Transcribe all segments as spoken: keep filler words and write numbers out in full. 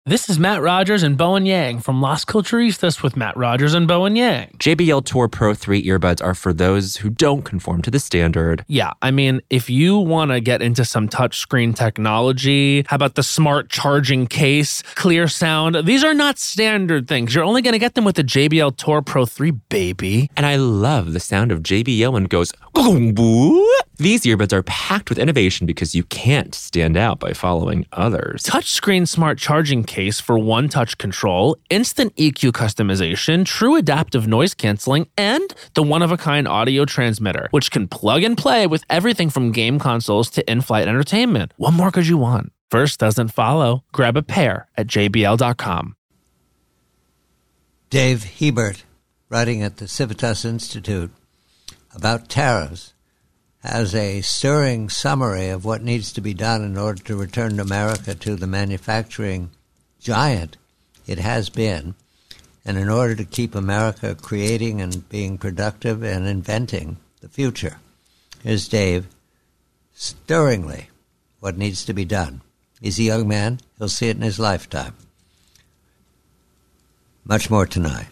This is Matt Rogers and Bowen Yang from Las Culturistas with Matt Rogers and Bowen Yang. J B L Tour Pro three earbuds are for those who don't conform to the standard. Yeah, I mean, if you want to get into some touchscreen technology, how about the smart charging case, clear sound? These are not standard things. You're only going to get them with the J B L Tour Pro three, baby. And I love the sound of J B L when it goes, "Gong-boo." These earbuds are packed with innovation because you can't stand out by following others. Touchscreen smart charging case for one-touch control, instant E Q customization, true adaptive noise canceling, and the one-of-a-kind audio transmitter, which can plug and play with everything from game consoles to in-flight entertainment. What more could you want? First doesn't follow. Grab a pair at j b l dot com. Dave Hebert, writing at the Civitas Institute about tariffs, has a stirring summary of what needs to be done in order to return America to the manufacturing giant it has been, and in order to keep America creating and being productive and inventing the future. Here's Dave, stirringly, what needs to be done. He's a young man. He'll see it in his lifetime. Much more tonight.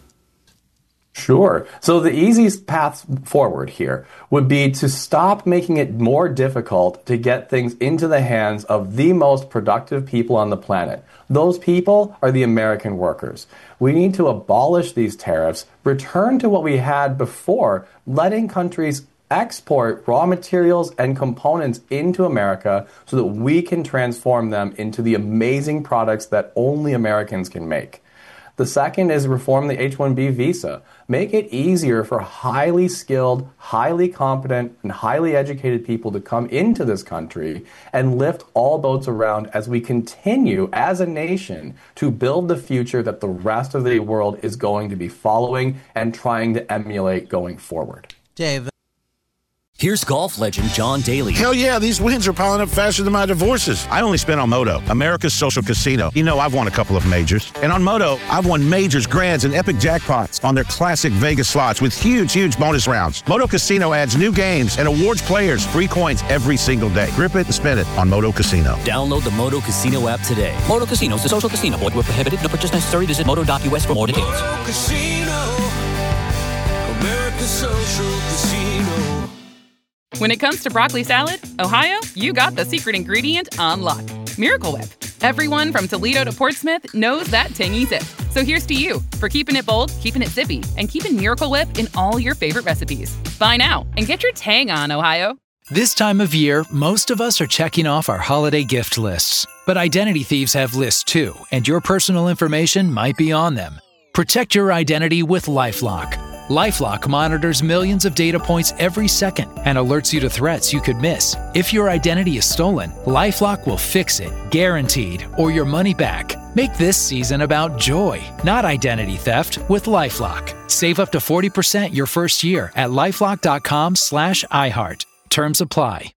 Sure. So the easiest path forward here would be to stop making it more difficult to get things into the hands of the most productive people on the planet. Those people are the American workers. We need to abolish these tariffs, return to what we had before, letting countries export raw materials and components into America so that we can transform them into the amazing products that only Americans can make. The second is reform the H one B visa. Make it easier for highly skilled, highly competent, and highly educated people to come into this country and lift all boats around as we continue as a nation to build the future that the rest of the world is going to be following and trying to emulate going forward. Dave. Here's golf legend John Daly. Hell yeah, these wins are piling up faster than my divorces. I only spent on Moto, America's social casino. You know, I've won a couple of majors. And on Moto, I've won majors, grands, and epic jackpots on their classic Vegas slots with huge, huge bonus rounds. Moto Casino adds new games and awards players free coins every single day. Grip it and spend it on Moto Casino. Download the Moto Casino app today. Moto Casino is a social casino. Void where prohibited. No purchase necessary. Visit moto dot u s for more details. Moto Casino, America's social casino. When it comes to broccoli salad, Ohio, you got the secret ingredient on lock. Miracle Whip. Everyone from Toledo to Portsmouth knows that tangy zip. So here's to you for keeping it bold, keeping it zippy, and keeping Miracle Whip in all your favorite recipes. Buy now and get your tang on, Ohio. This time of year, most of us are checking off our holiday gift lists. But identity thieves have lists too, and your personal information might be on them. Protect your identity with LifeLock. LifeLock monitors millions of data points every second and alerts you to threats you could miss. If your identity is stolen, LifeLock will fix it, guaranteed, or your money back. Make this season about joy, not identity theft, with LifeLock. Save up to forty percent your first year at LifeLock dot com slash iHeart. Terms apply.